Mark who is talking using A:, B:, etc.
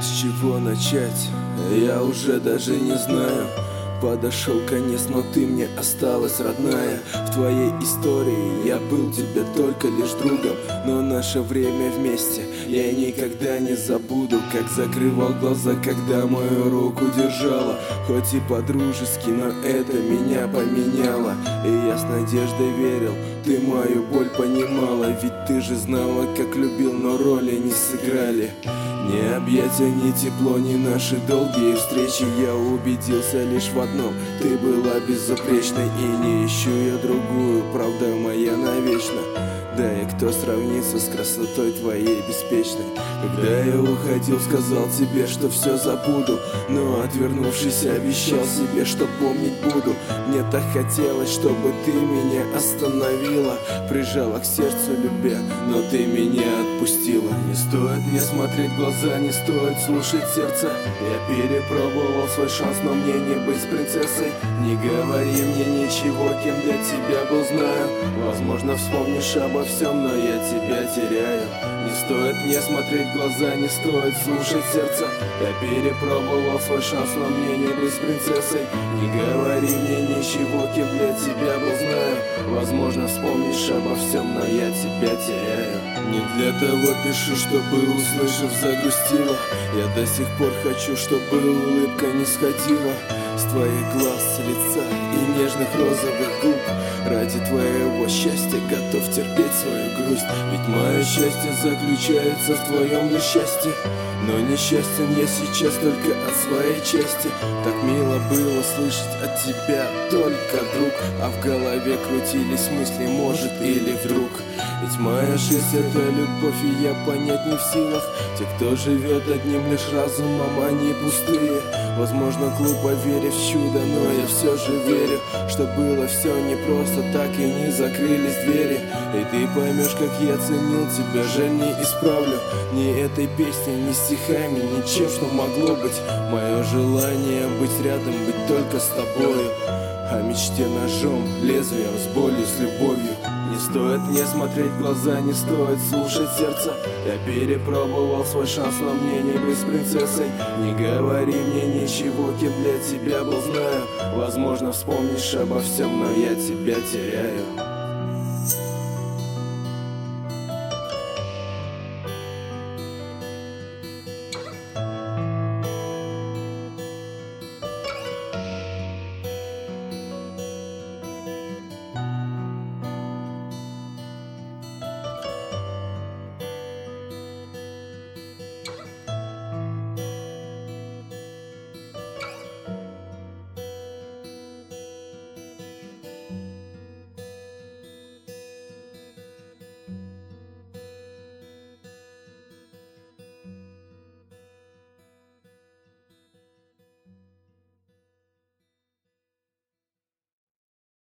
A: С чего начать, я уже даже не знаю. Подошел конец, но ты мне осталась родная. В твоей истории я был тебе только лишь другом, но наше время вместе я никогда не забуду. Как закрывал глаза, когда мою руку держала. Хоть и по-дружески, но это меня поменяло. И я с надеждой верил, ты мою боль понимала. Ведь ты же знала, как любил, но роли не сыграли. Ни объятия, ни тепло, ни наши долгие встречи. Я убедился лишь в одном: ты была безупречной. И не ищу я другую, правда моя навечно. Да и кто сравнится с красотой твоей беспечной? Когда я уходил, сказал тебе, что все забуду, но отвернувшись, обещал себе, что помнить буду. Мне так хотелось, чтобы ты меня остановила, прижала к сердцу любя, но ты меня отпустила. Не стоит мне смотреть в глаза, не стоит слушать сердце. Я перепробовал свой шанс, но мне не быть принцессой. Не говори мне ничего, кем для тебя был, знаю. Возможно, вспомнишь обо всем, но я тебя теряю. Не стоит мне смотреть в глаза, не стоит слушать сердце. Я перепробовал свой шанс, но мне не быть принцессой. Не говори мне ничего, кем для тебя был, знаю. Возможно, вспомнишь обо всем, но я тебя теряю. Не для того пишу, чтобы, услышав, загрустила. Я до сих пор хочу, чтобы улыбка не сходила с твоих глаз, лица и нежных розовых губ. Ради твоего счастья готов терпеть свою грусть. Ведь мое счастье заключается в твоем несчастье. Но несчастен я сейчас только от своей чести. Так мило было слышать от тебя только друг, а в голове крутились мысли, может или вдруг. Ведь моя жизнь — это любовь, и я понять не в силах. Те, кто живет одним лишь разумом, они пустые. Возможно, глупо верить в чудо, но я все же верю, что было все непросто, так и не закрылись двери. И ты поймешь, как я ценил тебя, жаль, не исправлю ни этой песней, ни стихами, ничем, что могло быть. Мое желание быть рядом, быть только с тобою. О мечте ножом, лезвием, с болью, с любовью. Не стоит мне смотреть в глаза, не стоит слушать сердце. Я перепробовал свой шанс, но мне не быть принцессой. Не говори мне ничего, кем для тебя был, знаю. Возможно, вспомнишь обо всем, но я тебя теряю.